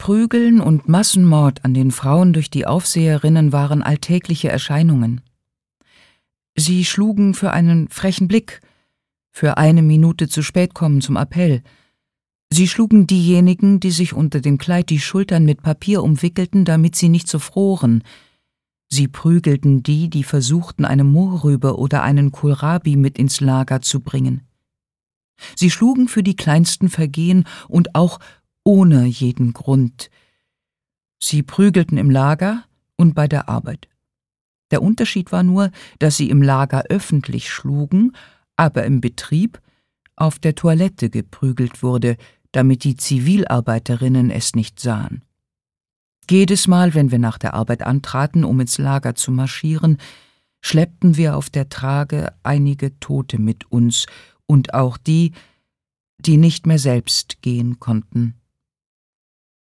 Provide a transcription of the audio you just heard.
Prügeln und Massenmord an den Frauen durch die Aufseherinnen waren alltägliche Erscheinungen. Sie schlugen für einen frechen Blick, für eine Minute zu spät kommen zum Appell. Sie schlugen diejenigen, die sich unter dem Kleid die Schultern mit Papier umwickelten, damit sie nicht so froren. Sie prügelten die, die versuchten, eine Mohrrübe oder einen Kohlrabi mit ins Lager zu bringen. Sie schlugen für die kleinsten Vergehen und auch ohne jeden Grund. Sie prügelten im Lager und bei der Arbeit. Der Unterschied war nur, dass sie im Lager öffentlich schlugen, aber im Betrieb auf der Toilette geprügelt wurde, damit die Zivilarbeiterinnen es nicht sahen. Jedes Mal, wenn wir nach der Arbeit antraten, um ins Lager zu marschieren, schleppten wir auf der Trage einige Tote mit uns und auch die, die nicht mehr selbst gehen konnten.